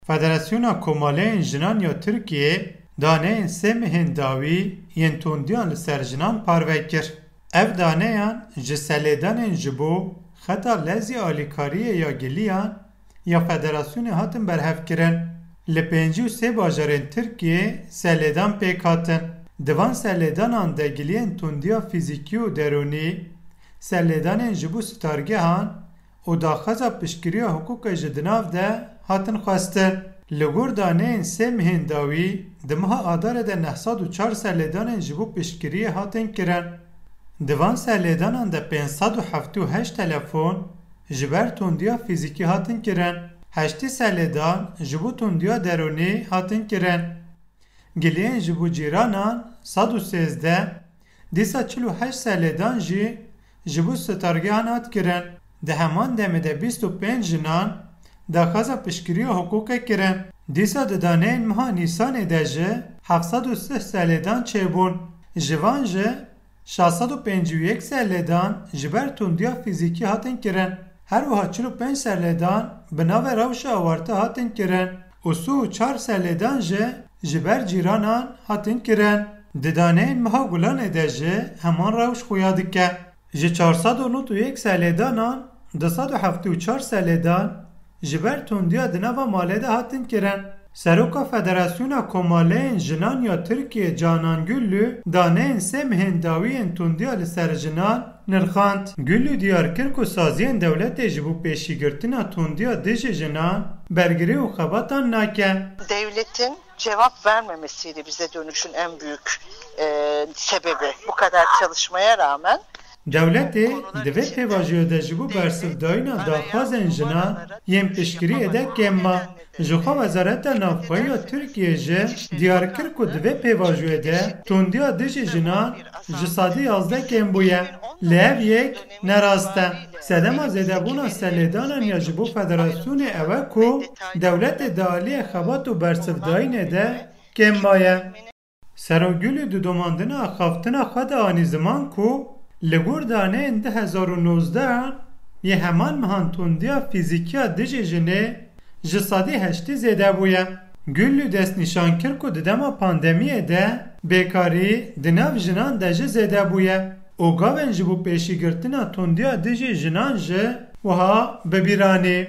Federasyona Komaleyên Jinan ya Tirkiye daneyên sê mehên dawî yên tundiyan li ser jinan parve kir. Ev daneyan ji selêdanên ji bo xeta lezî alîkariyê ya giliyan ya federasyonê hatin berhevkirin. Li pêncî û sê bajarên Tirkiye selêdan pêk hatin. Di van selêdanan de giliyên tundiya fîzîkî û derûnî, selêdanên ji bo stargehan û daxwaza piştgiriya hukûkê ji di nav de hatin xwestin. Li gor daneyên sê mehên dawî di meha Adarê de 904 selêdanên ji bo piştgiriyê hatin kirin. Di van selêdanan de 578 telefon ji ber tundiya fîzîkî hatin kirin. 8 selêdan ji bo tundiya derûnî hatin kirin. Giliyên ji bo cîranan 113, dîsa 48 selêdan jî ji bo stargehan hat kirin. Di heman demê de 25 jinan daxwaza piştgiriya hukûkê kirin. Dîsa di daneyên meha Nîsanê de ji 730 selêdan çêbûn. Ji van jî 651 selêdan ji ber tundiya fîzîkî hatin kirin. Her wiha 45 selêdan bi navê rewşa awartî hatin kirin û 4 selêdan jî ji ber cîranan hatin kirin. Di daneyên meha Gulanê de jî heman rewş xuya dike. Ji 491 selêdanan 274 selêdan ji ber tundiya di nava malê de hatin kirin. Seroka Federasyona Komaleyên Jinan ya Tirkiye Canan Güllü daneyên sê mehên dawî tundiya li ser jinan nirxand. Güllü diyar kir ku saziyên dewletê ji bo pêşîgirtina tundiya dijî jinan bergirî û xebatan nake. Devletin cevap vermemesiydi bize dönüşün en büyük sebebi. Bu kadar çalışmaya rağmen Devletê divê pêvajoya de ji bo bersivdayîna daxwazên jinan yên piştgirî ede kêmma. Ji xwe Wezareta Navxweyî ya Tirkiye jî diyar kir ku divê pêvajoya de tundiya dijî jinan ji sadî 11 kêm bûye. Li ev yek nerast e. Sedema zêdebûna selêdanan ya ji bo federasyonê ew e ku dewletê di aliyê xebat û bersivdayînê de kêm maye. Serogülü di domandina axaftina xwe de anî ziman ku li gor daneyên 2019 yê heman mehan tundiya fîzîkiya dijî jinê ji sadî 8 zêde bûye. Güllü destnîşan kir ku di dema pandemiyê de bêkarî di nav jinan de jî zêde bûye û gavên ji bo pêşîgirtina tundiya dijî jinan jî wiha bibîranî.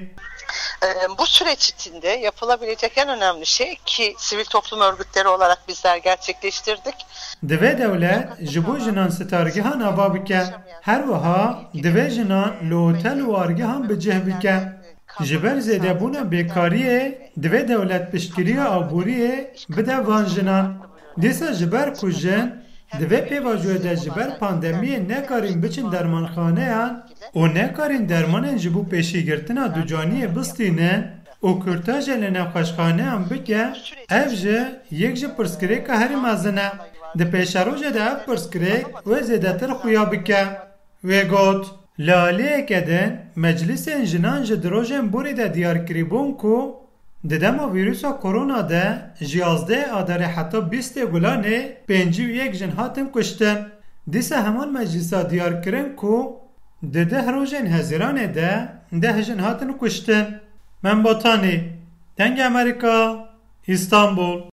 Bu süreç içinde yapılabilecek en önemli şey ki sivil toplum örgütleri olarak bizler gerçekleştirdik. Divê dewlet ji bo jinan stargehan ava bike. Her wiha divê jinan li otel û argehan bicih bike. Ji ber zêdebûna bêkariyê divê dewlet piştgiriya aboriyê bide van jinan. Dîsa ji ber ku jin divê pêvajoya de ji ber pandemiyê nekarîn biçin dermanxaneyan û nekarîn dermanên ji bo pêşîgirtina ducaniyê bistînin û kürtajê li navxweşxaneyan bike, ev jî yek ji pirsgirêka herî mezin e. Di pêşerojê de ev pirsgirêk wê zêdetir xuya bike. Wê got, li aliyeke din meclisên jinan ji di rojên borî de diyarkirîbûn ku di dema vîrusa korona de ji 11 Adarê heta 20 Gulanê 51 jin hatin kuştin. Dîsa heman meclisa diyarkirin ku di 10 rojên Hezîranê de 10 jin hatin kuştin. Menbatanî, Deng Amerîka, İstanbul.